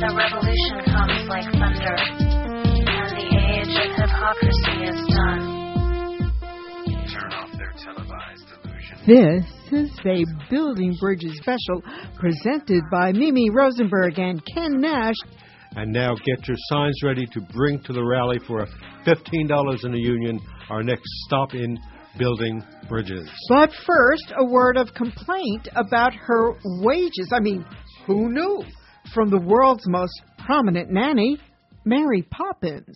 A revolution comes like thunder, and the age of hypocrisy is done. Turn off their televised delusion. This is a Building Bridges special presented by Mimi Rosenberg and Ken Nash. And now get your signs ready to bring to the rally for $15 in the union, our next stop in Building Bridges. But first, a word of complaint about her wages. I mean, who knew? From the world's most prominent nanny, Mary Poppins.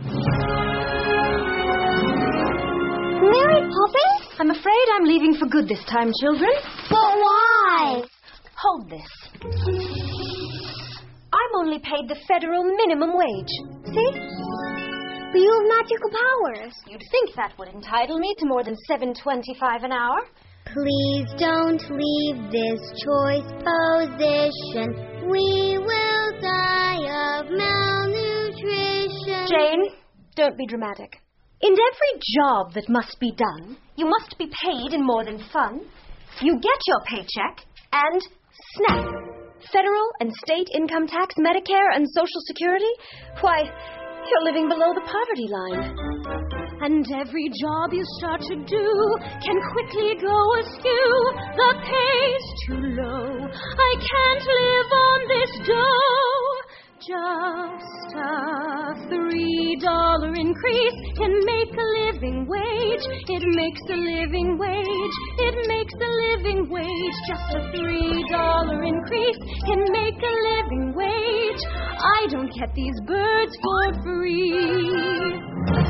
Mary Poppins? I'm afraid I'm leaving for good this time, children. But why? Hold this. I'm only paid the federal minimum wage. See? But you have magical powers. You'd think that would entitle me to more than $7.25 an hour. Please don't leave this choice position. We will die of malnutrition. Jane, don't be dramatic. In every job that must be done, you must be paid in more than fun. You get your paycheck and snap. Federal and state income tax, Medicare, and Social Security? Why, you're living below the poverty line. And every job you start to do can quickly go askew. The pay's too low. I can't live on this dough. Just a $3 increase can make a living wage. It makes a living wage. It makes a living wage. Just a $3 increase can make a living wage. I don't get these birds for free.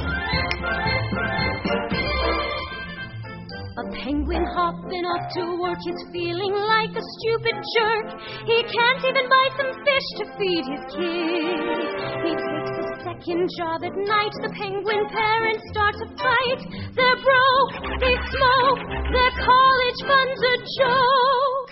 A penguin hopping off to work is feeling like a stupid jerk. He can't even buy some fish to feed his kids. He takes a second job at night. The penguin parents start to fight. They're broke, they smoke, their college fund's a joke.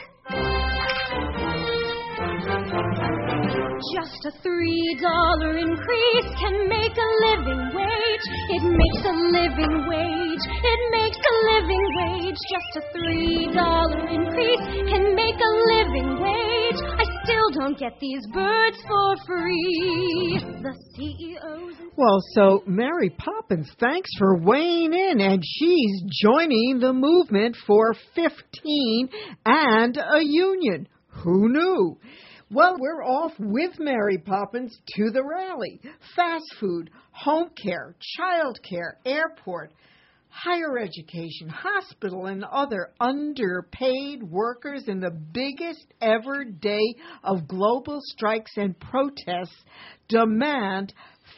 Just a $3 increase can make a living wage. It makes a living wage. It makes a living wage. Just a $3 increase can make a living wage. I still don't get these birds for free. The CEOs... Well, so Mary Poppins, thanks for weighing in, and she's joining the movement for 15 and a union. Who knew? Well, we're off with Mary Poppins to the rally. Fast food, home care, child care, airport, higher education, hospital, and other underpaid workers in the biggest ever day of global strikes and protests demand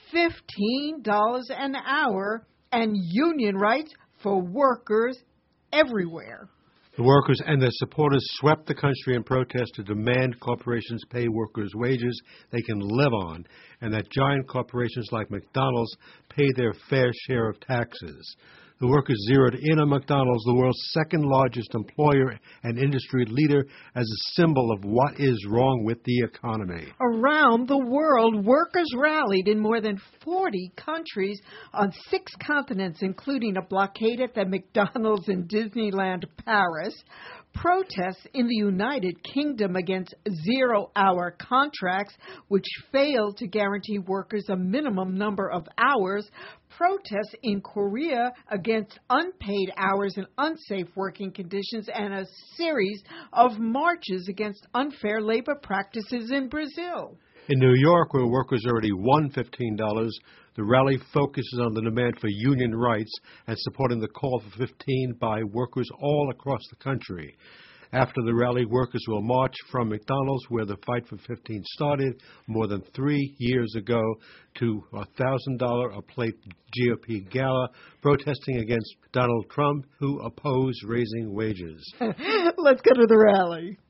$15 an hour and union rights for workers everywhere. The workers and their supporters swept the country in protest to demand corporations pay workers wages they can live on, and that giant corporations like McDonald's pay their fair share of taxes. The workers zeroed in on McDonald's, the world's second largest employer and industry leader, as a symbol of what is wrong with the economy. Around the world, workers rallied in more than 40 countries on 6 continents, including a blockade at the McDonald's in Disneyland Paris, protests in the United Kingdom against zero-hour contracts, which failed to guarantee workers a minimum number of hours, protests in Korea against unpaid hours and unsafe working conditions, and a series of marches against unfair labor practices in Brazil. In New York, where workers already won $15, the rally focuses on the demand for union rights and supporting the call for 15 by workers all across the country. After the rally, workers will march from McDonald's, where the fight for 15 started more than 3 years ago, to a $1,000 a plate GOP gala, protesting against Donald Trump, who opposed raising wages. Let's go to the rally.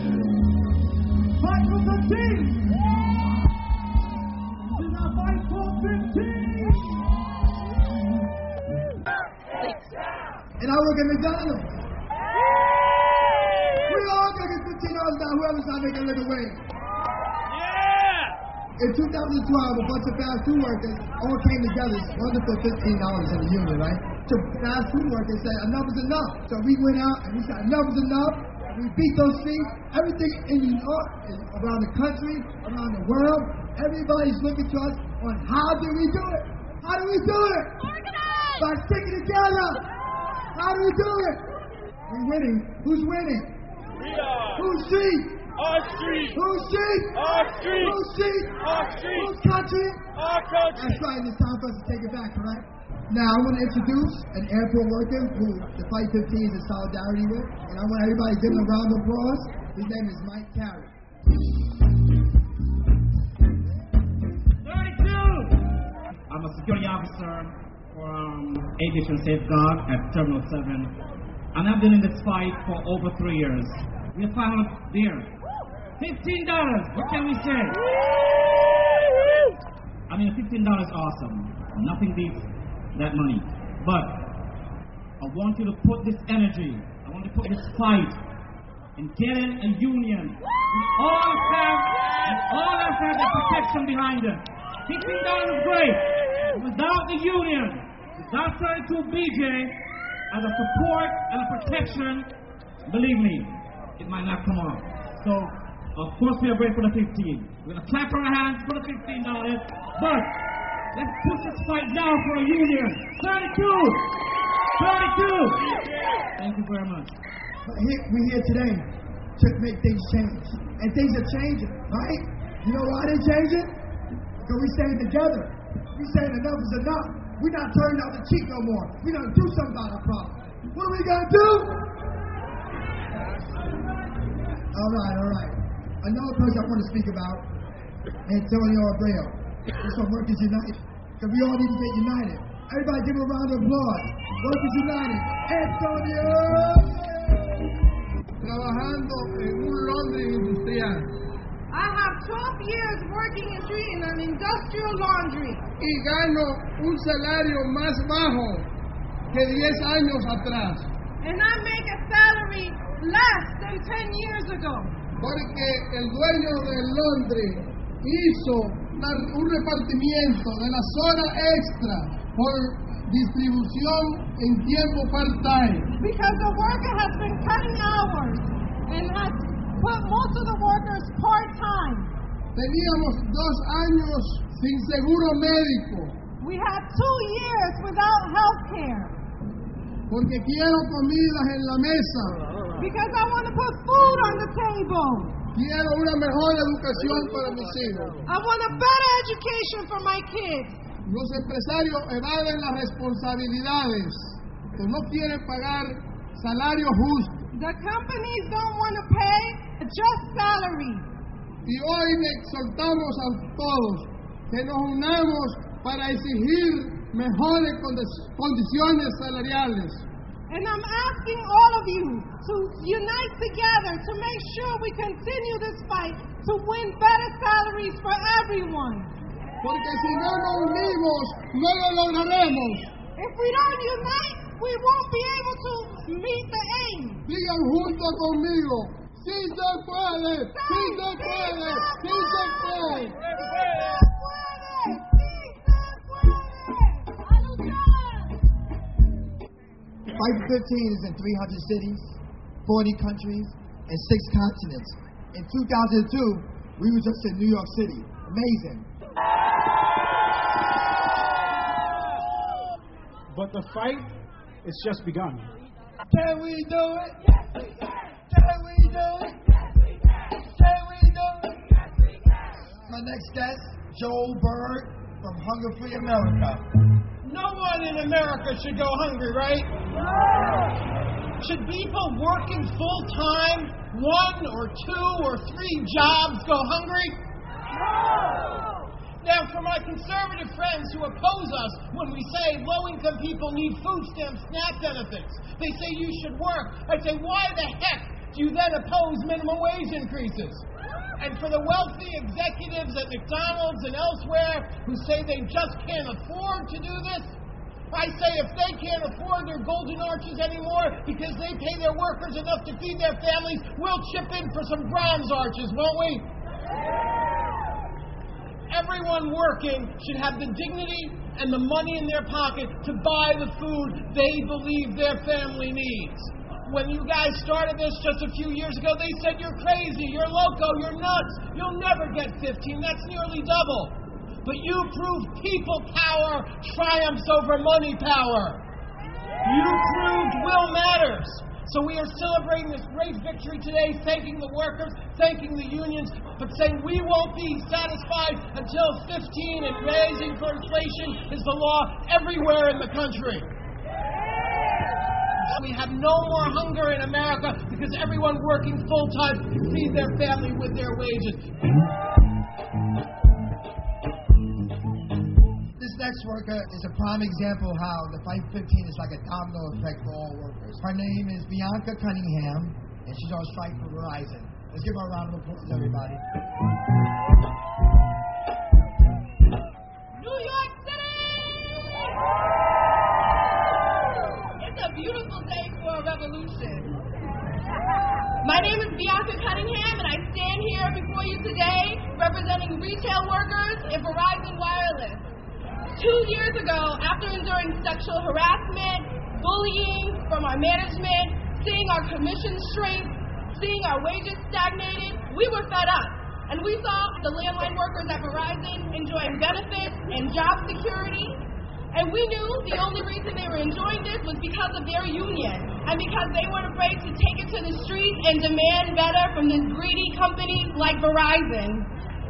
Fight for 15! Fight for 15! And I work at McDonald's. We all gonna get $15 now, whoever's not making a living wage. Yeah! In 2012, a bunch of fast food workers all came together, wanted to put $15 in the union, right? So fast food workers said enough is enough. So we went out and we said enough is enough. We beat those feet. Everything around the country, around the world, everybody's looking to us on how do we do it? How do we do it? Organize! By sticking together. How do we do it? We're winning. Who's winning? We are. Who's street? Our street. Who's street? Our street. Who's street? Our street. Who's country? Our country. That's right. It's time for us to take it back, all right? Now, I want to introduce an airport worker who the Fight 15 is in solidarity with, and I want everybody to give him a round of applause. His name is Mike Carey. 32! I'm a security officer for Aviation Safeguard at Terminal 7, and I've been in this fight for over 3 years. We have found beer. $15! What can we say? I mean, $15 is awesome. Nothing beats that money. But I want you to put this energy, I want you to put this fight in getting a union. We all have the protection behind it. $15 is great. Without the union, without 32BJ as a support and a protection, believe me, it might not come off. So, of course, we are grateful for the 15. We're going to clap our hands for the $15, but let's push this fight now for a union. 32! 32! Thank you very much. We're here today to make things change. And things are changing, right? You know why they're changing? Because we're staying together. We're saying enough is enough. We're not turning out the cheek no more. We're going to do something about our problem. What are we going to do? All right. Another person I want to speak about, Antonio Abreu. It's from Workers United. Because we all need to get united. Everybody give him a round of applause. Workers United. Antonio! Trabajando en un laundry industrial. I have 12 years working in an industrial laundry. Y gano un salario más bajo que 10 años atrás. And I make a salary less than 10 years ago. Porque el dueño del laundry hizo un repartimiento de las horas extra por distribución en tiempo part-time. Because the worker has been cutting hours and has put most of the workers part-time. Teníamos 2 años sin seguro médico. We had 2 years without health care. Porque quiero comidas en la mesa. Because I want to put food on the table. Quiero una mejor educación para mis hijos. I want a better education for my kids. Los empresarios evaden las responsabilidades. Que no quieren pagar salario justo. The companies don't want to pay a just salary. Y hoy le exhortamos a todos que nos unamos para exigir mejores condiciones salariales. And I'm asking all of you to unite together to make sure we continue this fight to win better salaries for everyone. Porque si no nos unimos, no lo lograremos. If we don't unite, we won't be able to meet the aim. Digan junto conmigo, sí se puede, sí se puede, sí se puede. Fight 15 is in 300 cities, 40 countries, and 6 continents. In 2002, we were just in New York City. Amazing. But the fight is just begun. Can we do it? Yes, we can. Can we do it? Yes, we can. Can we do it? Yes, we can. My next guest, Joel Berg from Hunger Free America. No one in America should go hungry, right? No. Should people working full-time, 1 or 2 or 3 jobs, go hungry? No. Now, for my conservative friends who oppose us when we say low-income people need food stamp SNAP benefits, they say you should work. I say, why the heck do you then oppose minimum wage increases? And for the wealthy executives at McDonald's and elsewhere who say they just can't afford to do this, I say if they can't afford their golden arches anymore because they pay their workers enough to feed their families, we'll chip in for some bronze arches, won't we? Everyone working should have the dignity and the money in their pocket to buy the food they believe their family needs. when you guys started this just a few years ago, they said you're crazy, you're loco, you're nuts, you'll never get 15. That's nearly double. But you proved people power triumphs over money power. You proved will matters. So we are celebrating this great victory today, thanking the workers, thanking the unions, but saying we won't be satisfied until 15 and raising for inflation is the law everywhere in the country. We have no more hunger in America because everyone working full-time can feed their family with their wages. This next worker is a prime example of how the Fight 15 is like a domino effect for all workers. Her name is Bianca Cunningham, and she's on strike for Verizon. Let's give her a round of applause, everybody. New York City! It's a beautiful day for a revolution. My name is Bianca Cunningham, and I stand here before you today representing retail workers at Verizon Wireless. 2 years ago, after enduring sexual harassment, bullying from our management, seeing our commissions shrink, seeing our wages stagnated, we were fed up. And we saw the landline workers at Verizon enjoying benefits and job security. And we knew the only reason they were enjoying this was because of their union and because they weren't afraid to take it to the streets and demand better from this greedy company like Verizon.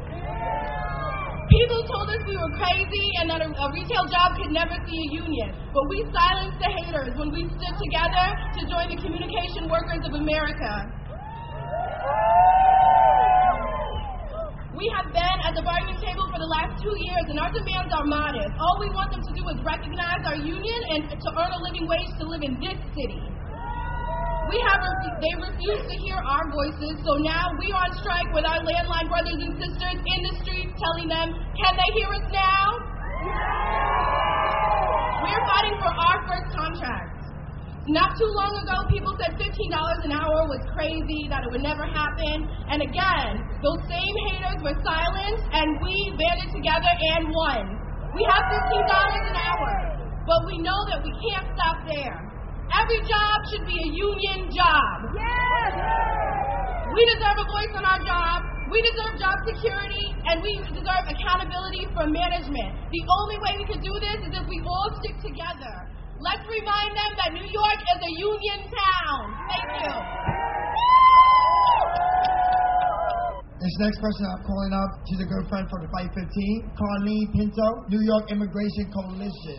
People told us we were crazy and that a retail job could never see a union. But we silenced the haters when we stood together to join the Communication Workers of America. We have been at the bargaining table for the last 2 years, and our demands are modest. All we want them to do is recognize our union and to earn a living wage to live in this city. They refuse to hear our voices, so now we are on strike with our landline brothers and sisters in the streets telling them, can they hear us now? We're fighting for our first contract. Not too long ago, people said $15 an hour was crazy, that it would never happen. And again, those same haters were silenced, and we banded together and won. We have $15 an hour, but we know that we can't stop there. Every job should be a union job. Yes! We deserve a voice on our job. We deserve job security, and we deserve accountability from management. The only way we can do this is if we all stick together. Let's remind them that New York is a union town. Thank you. This next person I'm calling up, she's a good friend for the Fight 15, Carlene Pinto, New York Immigration Coalition.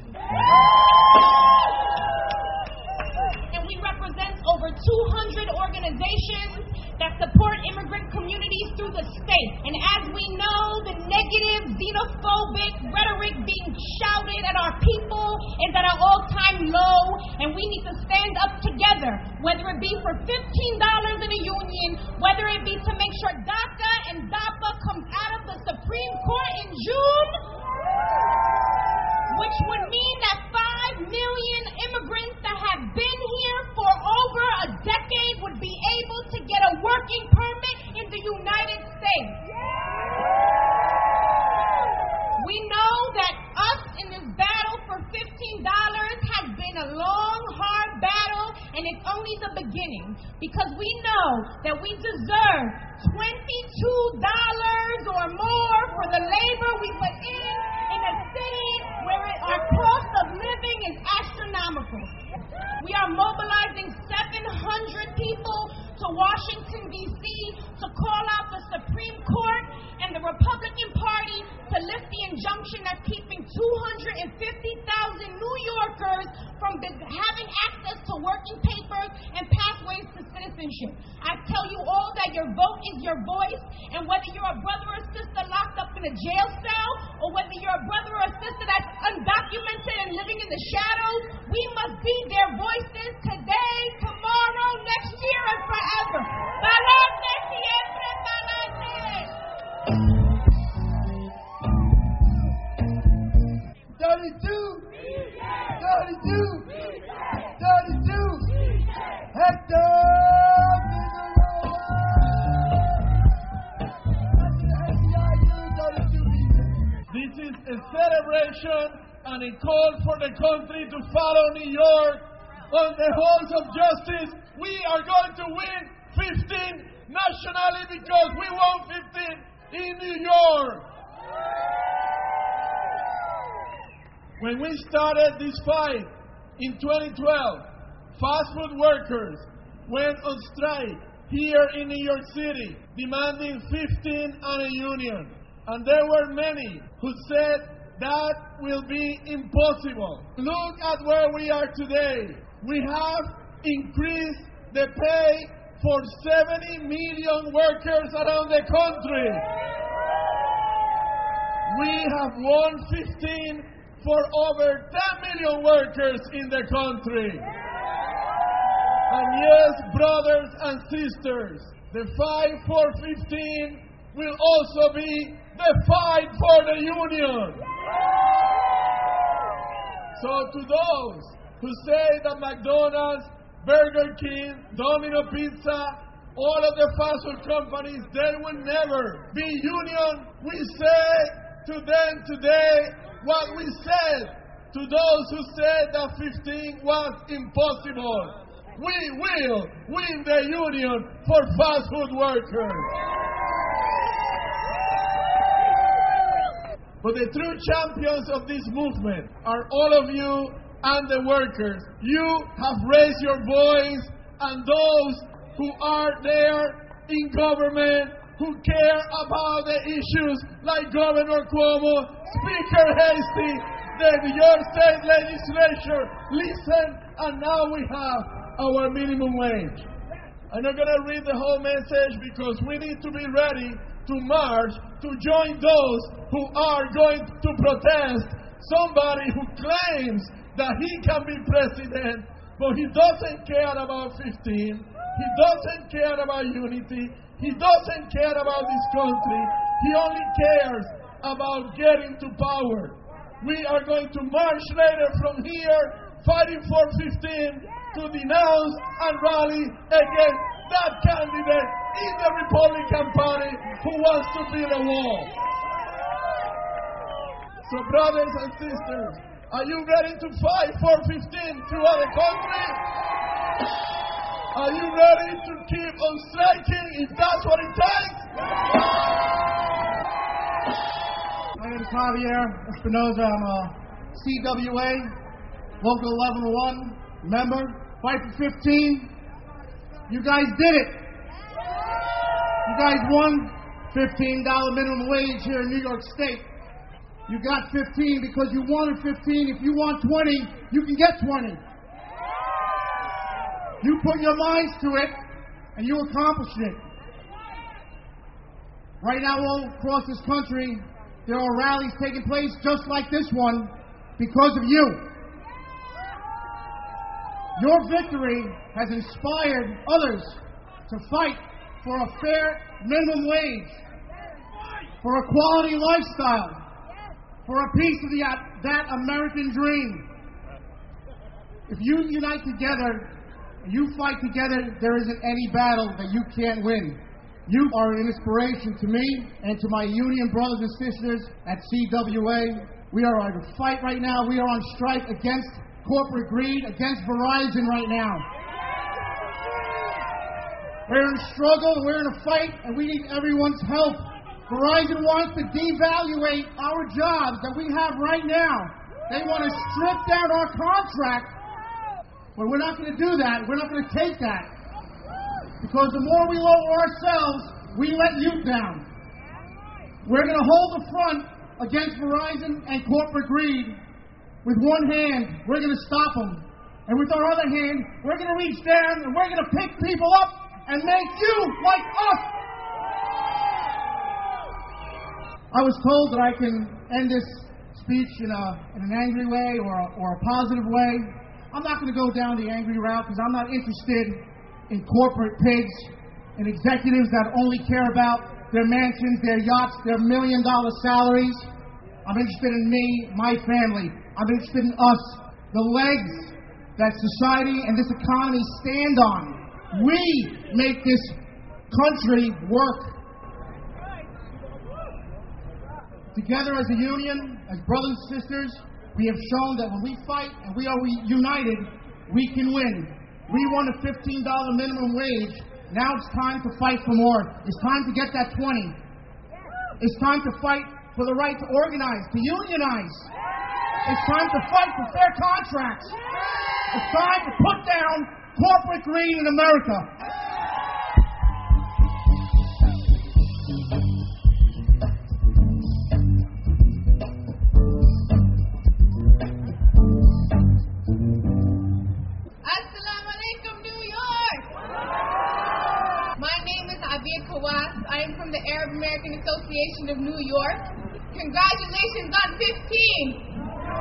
We represent over 200 organizations that support immigrant communities through the state. And as we know, the negative, xenophobic rhetoric being shouted at our people is at an all-time low, and we need to stand up together, whether it be for $15 in a union, whether it be to make sure DACA and DAPA comes out of the Supreme Court in June, which would mean that 5 million immigrants that have been here for over a decade would be able to get a working permit in the United States. We know that us in this battle for $15 has been a long, hard battle, and it's only the beginning, because we know that we deserve $22 or more for the labor we put in a city where our cost of living is astronomical. We are mobilizing 700 people to Washington, D.C. to call out the Supreme Court and the Republican Party to lift the injunction that's keeping 250,000 New Yorkers from having access to working papers and pathways to citizenship. I tell you all that your vote is your voice, and whether you're a brother or sister locked up in a jail cell, or whether you're a brother or sister that's undocumented and living in the shadows, we must be their voices today, tomorrow, next year, and forever. Balance siempre, balance. 32, Hector This is a celebration and a call for the country to follow New York on the halls of justice we are going to win 15 nationally because we won 15 in New York. When we started this fight in 2012, fast food workers went on strike here in New York City, demanding 15 and a union. And there were many who said that will be impossible. Look at where we are today. We have increased the pay for 70 million workers around the country. We have won 15 for over 10 million workers in the country. And yes, brothers and sisters, the fight for 15 will also be the fight for the union. So to those who say that McDonald's, Burger King, Domino Pizza, all of the fast food companies, they will never be union, we say to them today what we said to those who said that 15 was impossible. We will win the union for fast food workers. But the true champions of this movement are all of you and the workers. You have raised your voice, and those who are there in government, who care about the issues like Governor Cuomo, Speaker Hasty, the New York State Legislature, listen, and now we have our minimum wage. I'm not going to read the whole message because we need to be ready to march to join those who are going to protest somebody who claims that he can be president, but he doesn't care about 15. He doesn't care about unity. He doesn't care about this country. He only cares about getting to power. We are going to march later from here, fighting for 15, to denounce and rally against that candidate in the Republican Party who wants to build a wall. So brothers and sisters, are you ready to fight for 15 throughout the country? Are you ready to keep on striking if that's what it takes? My name is Javier Espinoza. I'm a CWA, Local 1101 member. Fight for 15. You guys did it. You guys won $15 minimum wage here in New York State. You got 15 because you wanted 15. If you want 20, you can get 20. You put your minds to it, and you accomplished it. Right now, all across this country, there are rallies taking place just like this one because of you. Your victory has inspired others to fight for a fair minimum wage, for a quality lifestyle, for a piece of that American dream. If you unite together, you fight together, there isn't any battle that you can't win. You are an inspiration to me and to my union brothers and sisters at CWA. We are on a fight right now. We are on strike against corporate greed, against Verizon right now. We're in a struggle, we're in a fight, and we need everyone's help. Verizon wants to devaluate our jobs that we have right now. They want to strip down our contract. But we're not going to do that. We're not going to take that. Because the more we lower ourselves, we let you down. We're going to hold the front against Verizon and corporate greed. With one hand, we're going to stop them. And with our other hand, we're going to reach down and we're going to pick people up and make you like us. I was told that I can end this speech in an angry way or a positive way. I'm not going to go down the angry route because I'm not interested in corporate pigs and executives that only care about their mansions, their yachts, their $1 million salaries. I'm interested in me, my family. I'm interested in us, the legs that society and this economy stand on. We make this country work. Together as a union, as brothers and sisters, we have shown that when we fight and we are united, we can win. We won a $15 minimum wage. Now it's time to fight for more. It's time to get that 20. It's time to fight for the right to organize, to unionize. It's time to fight for fair contracts. It's time to put down corporate greed in America. Assalamu alaikum, New York. My name is Abia Kawas. I am from the Arab American Association of New York. Congratulations on 15.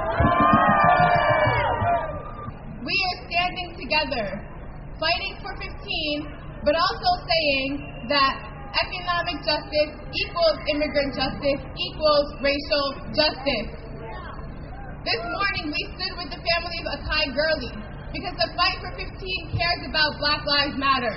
We are standing together, fighting for 15, but also saying that economic justice equals immigrant justice equals racial justice. This morning we stood with the family of Akai Gurley because the fight for 15 cares about Black Lives Matter.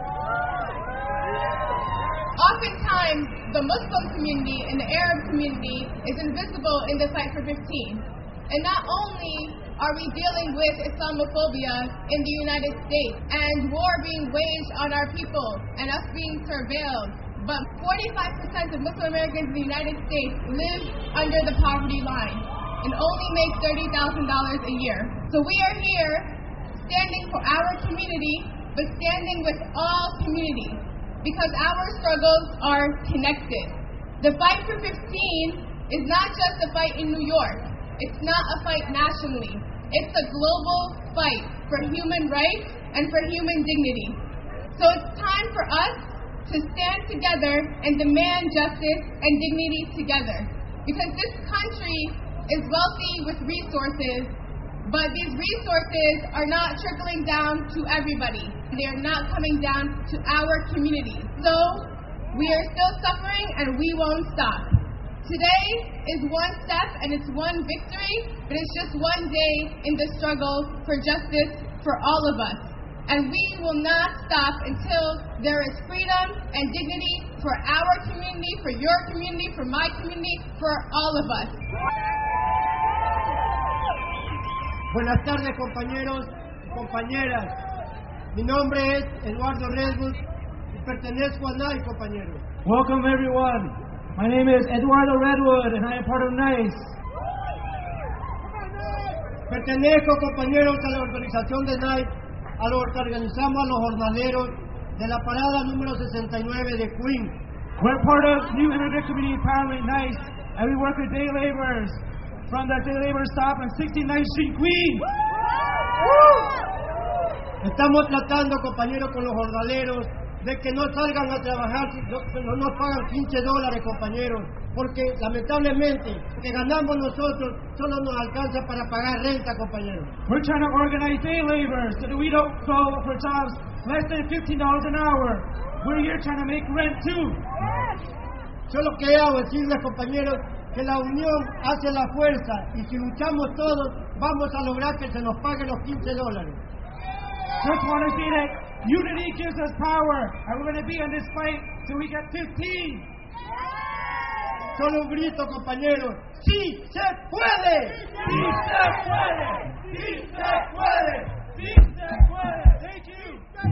Oftentimes, the Muslim community and the Arab community is invisible in the fight for 15. And not only are we dealing with Islamophobia in the United States and war being waged on our people and us being surveilled, but 45% of Muslim Americans in the United States live under the poverty line and only make $30,000 a year. So we are here standing for our community, but standing with all communities, because our struggles are connected. The fight for 15 is not just a fight in New York. It's not a fight nationally. It's a global fight for human rights and for human dignity. So it's time for us to stand together and demand justice and dignity together. Because this country is wealthy with resources, but these resources are not trickling down to everybody. They are not coming down to our community. So we are still suffering and we won't stop. Today is one step and it's one victory, but it's just one day in the struggle for justice for all of us. And we will not stop until there is freedom and dignity for our community, for your community, for my community, for all of us. Buenas tardes, compañeros y compañeras. Mi nombre es Eduardo Redwood y pertenezco a NICE, compañeros. Welcome, everyone. My name is Eduardo Redwood, and I am part of NICE. Pertenezco, compañeros, a la organización de NICE, a lo que organizamos a los jornaleros de la parada número 69 de Queens. We're part of New Immigrant Community Empowerment NICE, and we work with day laborers from the day labor stop on 69th Street, Queens. Estamos tratando, compañeros, con los jornaleros de que no salgan a trabajar si no nos pagan $15, compañeros, porque lamentablemente lo que ganamos nosotros solo nos alcanza para pagar renta, compañeros. We're trying to organize day laborers so that we don't go for jobs less than $15 an hour. We're here trying to make rent too. Yo lo que hago es decirles, compañeros, que la unión hace la fuerza y si luchamos todos vamos a lograr que se nos paguen los $15. Just want to see that unity gives us power, and we're going to be on this fight till we get 15. Solo un grito, compañeros. ¡Sí se puede! ¡Sí se puede! ¡Sí se puede! ¡Sí se puede! Thank you.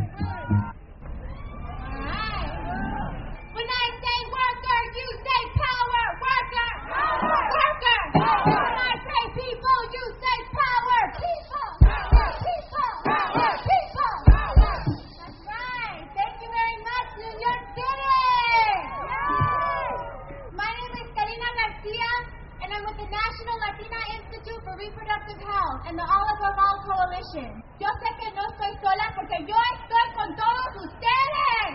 When I say worker, you say power. Worker! Worker! When I say people, you say power. People! People! People! That's right. Thank you very much, New York City. My name is Karina Garcia, and I'm with the National Latina Institute for Reproductive Health and the Oliver Ball Coalition. Yo sé que no estoy sola porque yo estoy con todos ustedes.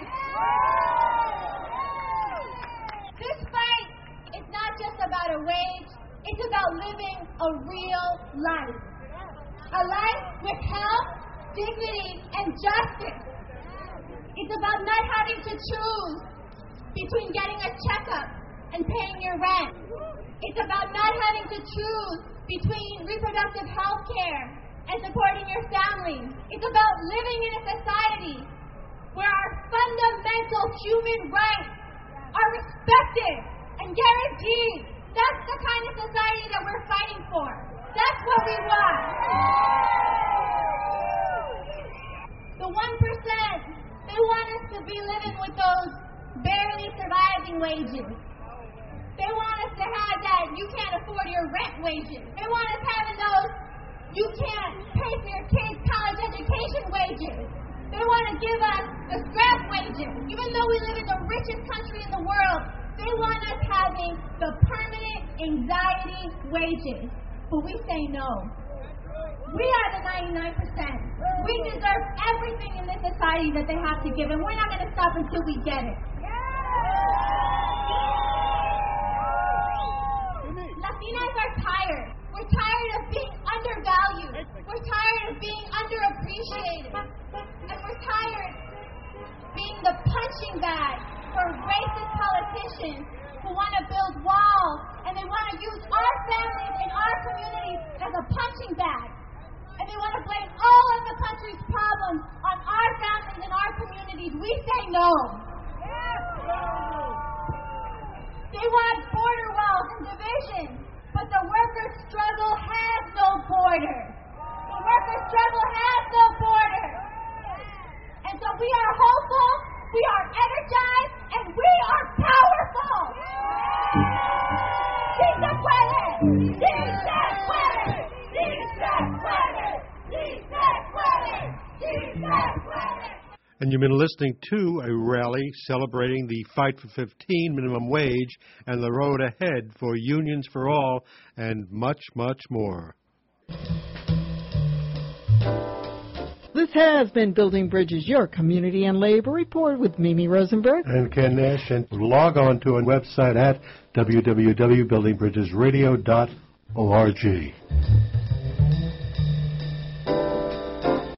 This fight is not just about a wage, it's about living a real life. A life with health, dignity, and justice. It's about not having to choose between getting a checkup and paying your rent. It's about not having to choose between reproductive health care and supporting your family. It's about living in a society where our fundamental human rights are respected and guaranteed. That's the kind of society that we're fighting for. That's what we want. The 1%, they want us to be living with those barely surviving wages. They want us to have that you can't afford your rent wages. They want us having those you can't pay for your kids' college education wages. They want to give us the scrap wages. Even though we live in the richest country in the world, they want us having the permanent anxiety wages. But we say no. We are the 99%. We deserve everything in this society that they have to give, and we're not going to stop until we get it. Latinas are tired. We're tired of being undervalued. We're tired of being underappreciated. And we're tired of being the punching bag for racist politicians who want to build walls, and they want to use our families and our communities as a punching bag. And they want to blame all of the country's problems on our families and our communities. We say no. They want border walls and divisions, but the workers' struggle has no border. The workers' struggle has no border. And so we are hopeful, we are energized, and we are powerful. Sí se puede! Sí se puede! Sí se puede! Sí se puede! Sí se puede! And you've been listening to a rally celebrating the fight for 15 minimum wage and the road ahead for unions for all and much, much more. This has been Building Bridges, your community and labor report with Mimi Rosenberg and Ken Nash. And log on to our website at www.buildingbridgesradio.org.